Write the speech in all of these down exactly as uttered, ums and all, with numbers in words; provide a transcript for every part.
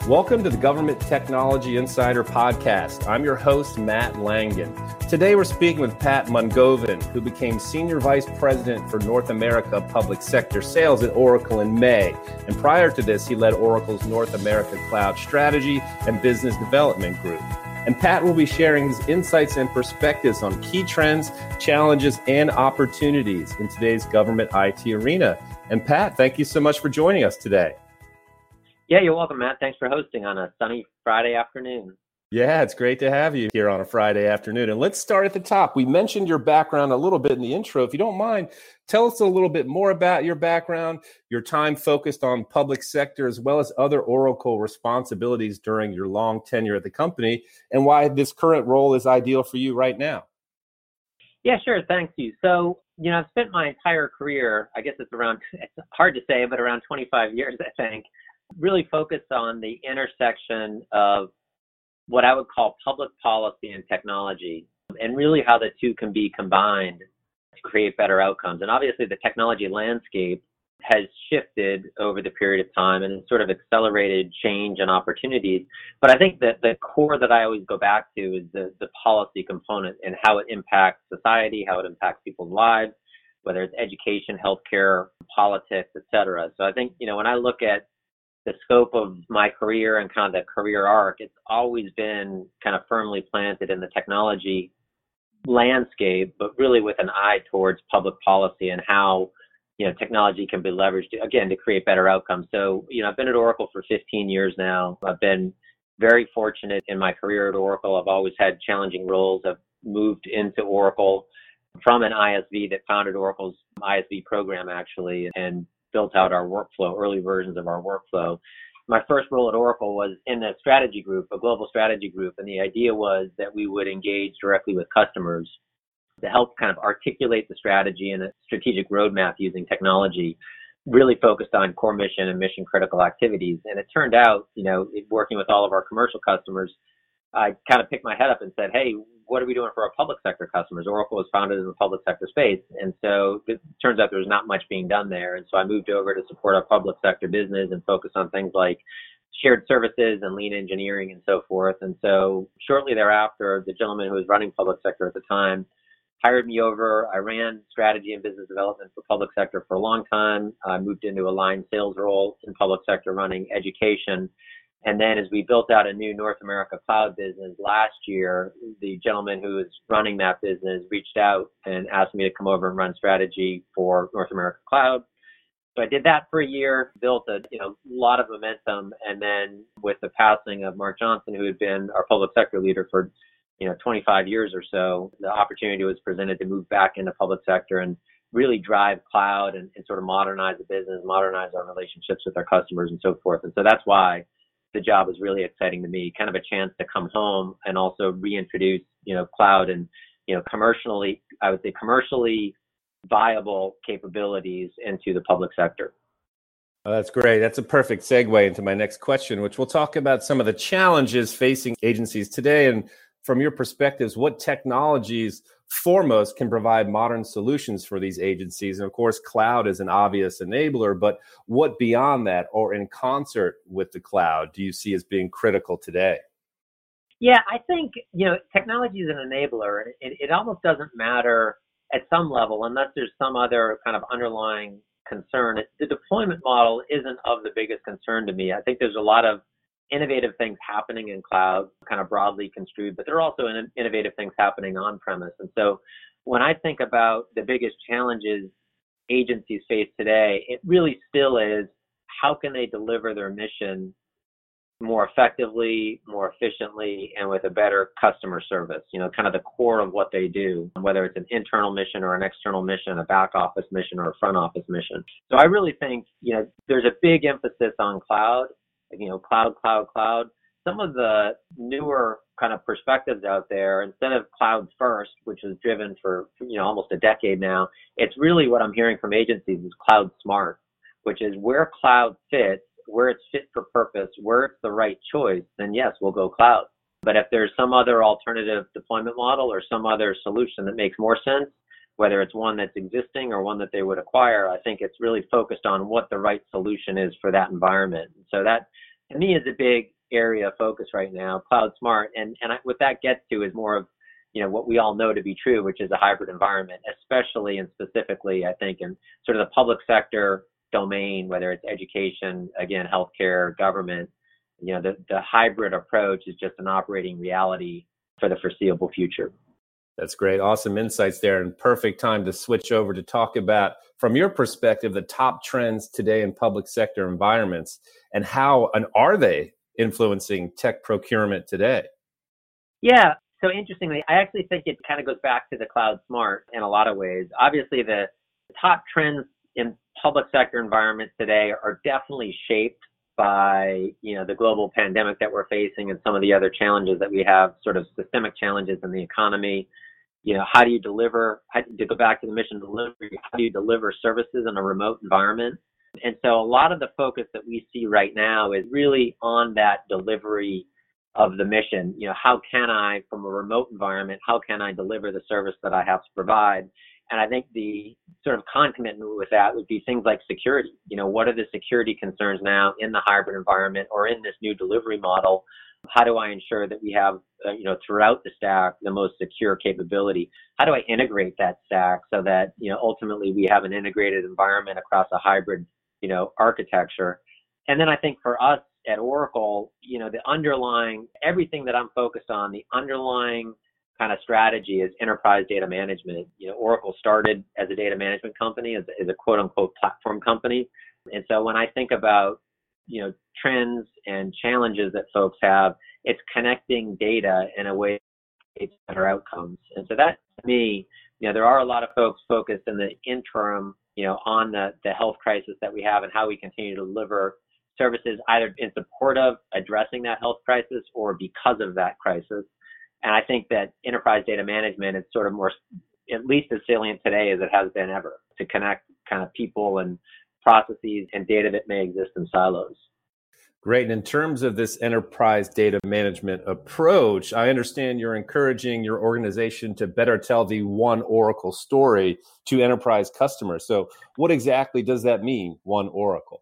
Welcome to the Government Technology Insider Podcast. I'm your host, Matt Langen. Today we're speaking with Pat Mungovin, who became Senior Vice President for North America Public Sector Sales at Oracle in May. And prior to this, he led Oracle's North America Cloud Strategy and Business Development Group. And Pat will be sharing his insights and perspectives on key trends, challenges, and opportunities in today's government I T arena. And Pat, thank you so much for joining us today. Yeah, you're welcome, Matt. Thanks for hosting on a sunny Friday afternoon. Yeah, it's great to have you here on a Friday afternoon. And let's start at the top. We mentioned your background a little bit in the intro. If you don't mind, tell us a little bit more about your background, your time focused on public sector, as well as other Oracle responsibilities during your long tenure at the company, and why this current role is ideal for you right now. Yeah, sure. Thank you. So, you know, I've spent my entire career, I guess it's around, it's hard to say, but around twenty-five years, I think, really focused on the intersection of what I would call public policy and technology, and really how the two can be combined to create better outcomes. And obviously the technology landscape has shifted over the period of time and sort of accelerated change and opportunities. But I think that the core that I always go back to is the, the policy component and how it impacts society, how it impacts people's lives, whether it's education, healthcare, politics, et cetera. So I think, you know, when I look at the scope of my career and kind of the career arc, it's always been kind of firmly planted in the technology landscape, but really with an eye towards public policy and how, you know, technology can be leveraged, to, again, to create better outcomes. So, you know, I've been at Oracle for fifteen years now. I've been very fortunate in my career at Oracle. I've always had challenging roles. I've moved into Oracle from an I S V that founded Oracle's I S V program, actually, and built out our workflow, early versions of our workflow. My first role at Oracle was in a strategy group, a global strategy group. And the idea was that we would engage directly with customers to help kind of articulate the strategy and a strategic roadmap using technology, really focused on core mission and mission critical activities. And it turned out, you know, working with all of our commercial customers, I kind of picked my head up and said, hey, what are we doing for our public sector customers? Oracle was founded in the public sector space. And so it turns out there's not much being done there. And so I moved over to support our public sector business and focus on things like shared services and lean engineering and so forth. And so shortly thereafter, the gentleman who was running public sector at the time hired me over. I ran strategy and business development for public sector for a long time. I moved into a line sales role in public sector running education. And then as we built out a new North America Cloud business last year, the gentleman who was running that business reached out and asked me to come over and run strategy for North America Cloud. So I did that for a year, built a you know lot of momentum. And then with the passing of Mark Johnson, who had been our public sector leader for you know twenty-five years or so, the opportunity was presented to move back into public sector and really drive cloud and, and sort of modernize the business, modernize our relationships with our customers and so forth. And so that's why the job was really exciting to me, kind of a chance to come home and also reintroduce, you know, cloud and, you know, commercially, I would say commercially viable capabilities into the public sector. Oh, that's great. That's a perfect segue into my next question, which we'll talk about some of the challenges facing agencies today. And from your perspectives, what technologies foremost can provide modern solutions for these agencies? And of course, cloud is an obvious enabler, but what beyond that or in concert with the cloud do you see as being critical today? Yeah, I think, you know, technology is an enabler. It, it almost doesn't matter at some level unless there's some other kind of underlying concern. It, the deployment model isn't of the biggest concern to me. I think there's a lot of innovative things happening in cloud, kind of broadly construed, but there are also in, innovative things happening on-premise. And so when I think about the biggest challenges agencies face today, it really still is how can they deliver their mission more effectively, more efficiently, and with a better customer service, you know, kind of the core of what they do, whether it's an internal mission or an external mission, a back office mission or a front office mission. So I really think, you know, there's a big emphasis on cloud. You know, cloud, cloud, cloud. Some of the newer kind of perspectives out there, instead of cloud first, which was driven for, you know, almost a decade now, it's really what I'm hearing from agencies is cloud smart, which is where cloud fits, where it's fit for purpose, where it's the right choice, then yes, we'll go cloud. But if there's some other alternative deployment model or some other solution that makes more sense, whether it's one that's existing or one that they would acquire, I think it's really focused on what the right solution is for that environment. So that, to me, is a big area of focus right now, Cloud Smart. And, and I, what that gets to is more of, you know, what we all know to be true, which is a hybrid environment, especially and specifically, I think, in sort of the public sector domain, whether it's education, again, healthcare, government. You know, the, the hybrid approach is just an operating reality for the foreseeable future. That's great. Awesome insights there, and perfect time to switch over to talk about, from your perspective, the top trends today in public sector environments and how and are they influencing tech procurement today? Yeah. So interestingly, I actually think it kind of goes back to the Cloud Smart in a lot of ways. Obviously, the top trends in public sector environments today are definitely shaped by, you know, the global pandemic that we're facing and some of the other challenges that we have, sort of systemic challenges in the economy. You know, how do you deliver, how, to go back to the mission delivery, how do you deliver services in a remote environment? And so a lot of the focus that we see right now is really on that delivery of the mission. You know, how can I, from a remote environment, how can I deliver the service that I have to provide? And I think the sort of concomitant with that would be things like security. You know, what are the security concerns now in the hybrid environment or in this new delivery model? How do I ensure that we have, uh, you know, throughout the stack, the most secure capability? How do I integrate that stack so that, you know, ultimately we have an integrated environment across a hybrid, you know, architecture? And then I think for us at Oracle, you know, the underlying, everything that I'm focused on, the underlying kind of strategy is enterprise data management. You know, Oracle started as a data management company, as, as a quote unquote platform company. And so when I think about, you know, trends and challenges that folks have, it's connecting data in a way to better outcomes. And so that, to me, you know, there are a lot of folks focused in the interim, you know, on the, the health crisis that we have and how we continue to deliver services either in support of addressing that health crisis or because of that crisis. And I think that enterprise data management is sort of more, at least as salient today as it has been ever, to connect kind of people and processes and data that may exist in silos. Great. And in terms of this enterprise data management approach, I understand you're encouraging your organization to better tell the One Oracle story to enterprise customers. So what exactly does that mean, One Oracle?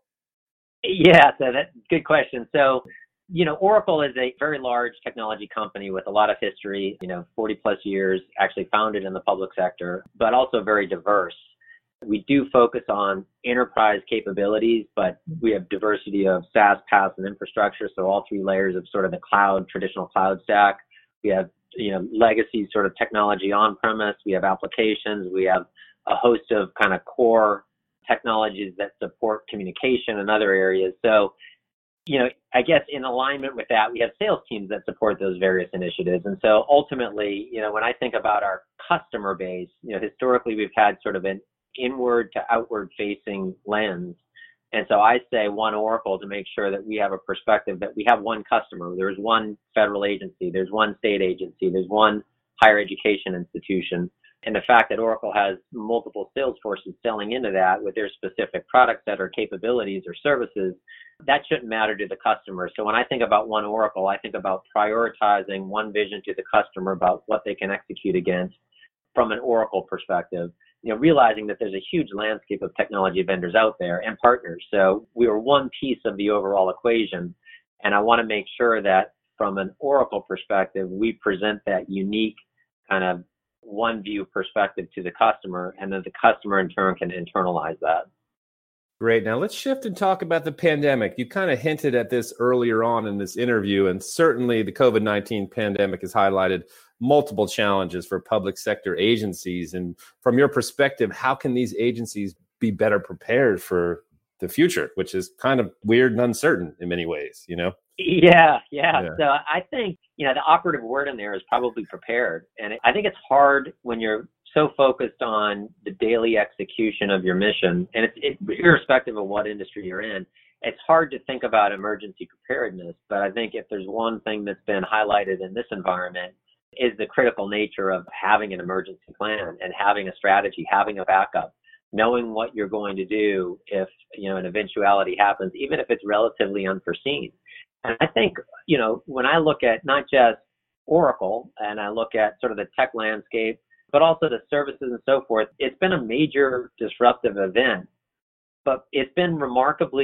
Yeah, so that's a good question. So, you know, Oracle is a very large technology company with a lot of history, you know, forty plus years, actually founded in the public sector, but also very diverse. We do focus on enterprise capabilities, but we have diversity of SaaS, PaaS, and infrastructure. So all three layers of sort of the cloud, traditional cloud stack. We have, you know, legacy sort of technology on-premise. We have applications. We have a host of kind of core technologies that support communication and other areas. So, you know, I guess in alignment with that, we have sales teams that support those various initiatives. And so ultimately, you know, when I think about our customer base, you know, historically we've had sort of an inward to outward facing lens. And so I say One Oracle to make sure that we have a perspective that we have one customer. There's one federal agency, there's one state agency, there's one higher education institution. And the fact that Oracle has multiple sales forces selling into that with their specific product set or capabilities or services, that shouldn't matter to the customer. So when I think about One Oracle, I think about prioritizing one vision to the customer about what they can execute against from an Oracle perspective. You know, realizing that there's a huge landscape of technology vendors out there and partners. So we are one piece of the overall equation. And I want to make sure that from an Oracle perspective, we present that unique kind of one view perspective to the customer, and then the customer in turn can internalize that. Great. Now let's shift and talk about the pandemic. You kind of hinted at this earlier on in this interview, and certainly the COVID nineteen pandemic has highlighted multiple challenges for public sector agencies. And from your perspective, how can these agencies be better prepared for the future, which is kind of weird and uncertain in many ways, you know? Yeah, yeah, yeah. So I think, you know, the operative word in there is probably prepared. And I think it's hard when you're so focused on the daily execution of your mission, and it's it, irrespective of what industry you're in, it's hard to think about emergency preparedness. But I think if there's one thing that's been highlighted in this environment is the critical nature of having an emergency plan and having a strategy, having a backup, knowing what you're going to do if, you know, an eventuality happens, even if it's relatively unforeseen. And I think, you know, when I look at not just Oracle and I look at sort of the tech landscape, but also the services and so forth, it's been a major disruptive event, but it's been remarkably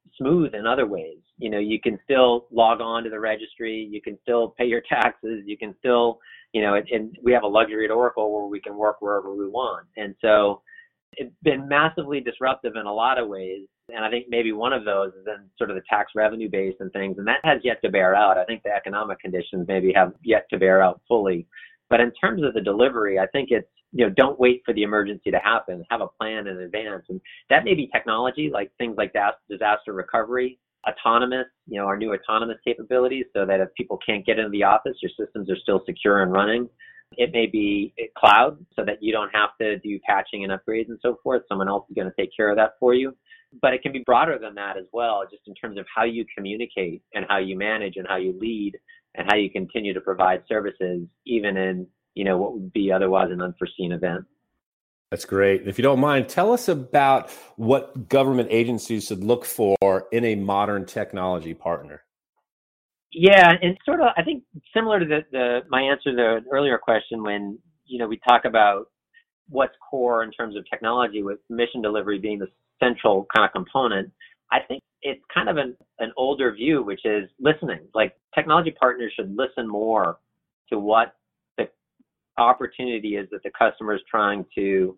smooth in other ways. You know, you can still log on to the registry, you can still pay your taxes, you can still, you know, and, and we have a luxury at Oracle where we can work wherever we want. And so it's been massively disruptive in a lot of ways. And I think maybe one of those is in sort of the tax revenue base and things, and that has yet to bear out. I think the economic conditions maybe have yet to bear out fully. But in terms of the delivery, I think it's, you know, don't wait for the emergency to happen. Have a plan in advance. And that may be technology, like things like disaster recovery, autonomous, you know, our new autonomous capabilities, so that if people can't get into the office, your systems are still secure and running. It may be cloud, so that you don't have to do patching and upgrades and so forth. Someone else is going to take care of that for you. But it can be broader than that as well, just in terms of how you communicate and how you manage and how you lead and how you continue to provide services, even in, you know, what would be otherwise an unforeseen event. That's great. If you don't mind, tell us about what government agencies should look for in a modern technology partner. Yeah, and sort of, I think similar to the, the my answer to the earlier question, when, you know, we talk about what's core in terms of technology, with mission delivery being the central kind of component, I think it's kind of an, an older view, which is listening. Like, technology partners should listen more to what the opportunity is that the customer is trying to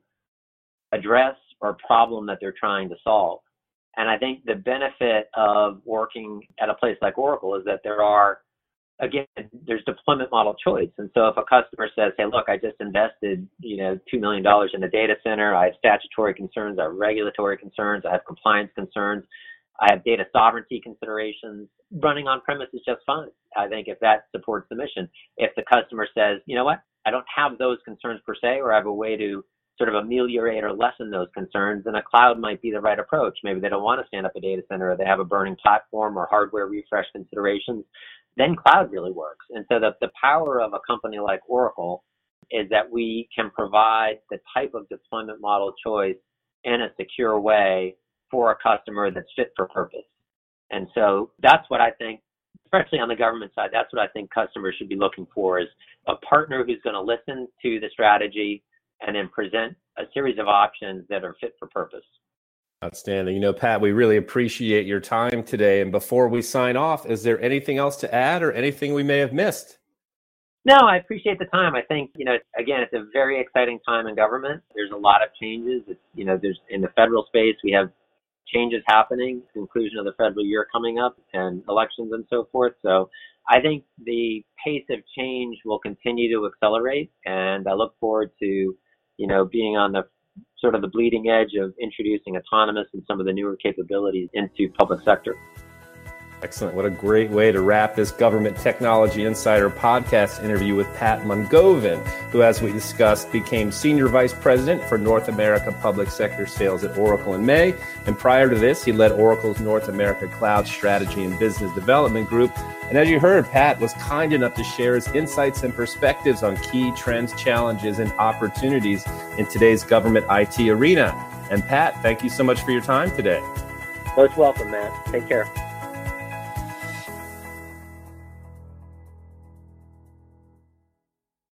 address or problem that they're trying to solve. And I think the benefit of working at a place like Oracle is that there are, again, there's deployment model choice. And so if a customer says, hey, look, I just invested, you know, two million dollars in a data center, I have statutory concerns, I have regulatory concerns, I have compliance concerns, I have data sovereignty considerations, running on premise is just fine. I think if that supports the mission. If the customer says, you know what, I don't have those concerns per se, or I have a way to sort of ameliorate or lessen those concerns, then a cloud might be the right approach. Maybe they don't want to stand up a data center, or they have a burning platform or hardware refresh considerations. Then cloud really works. And so the, the power of a company like Oracle is that we can provide the type of deployment model choice in a secure way for a customer that's fit for purpose. And so that's what I think, especially on the government side, that's what I think customers should be looking for, is a partner who's going to listen to the strategy and then present a series of options that are fit for purpose. Outstanding. You know, Pat, we really appreciate your time today. And before we sign off, is there anything else to add or anything we may have missed? No, I appreciate the time. I think, you know, again, it's a very exciting time in government. There's a lot of changes. It's, you know, there's in the federal space, we have changes happening, conclusion of the federal year coming up, and elections and so forth. So I think the pace of change will continue to accelerate, and I look forward to, you know, being on the sort of the bleeding edge of introducing autonomous and some of the newer capabilities into public sector. Excellent. What a great way to wrap this Government Technology Insider podcast interview with Pat Mungovin, who, as we discussed, became Senior Vice President for North America Public Sector Sales at Oracle in May. And prior to this, he led Oracle's North America Cloud Strategy and Business Development Group. And as you heard, Pat was kind enough to share his insights and perspectives on key trends, challenges, and opportunities in today's government I T arena. And Pat, thank you so much for your time today. Most welcome, Matt. Take care.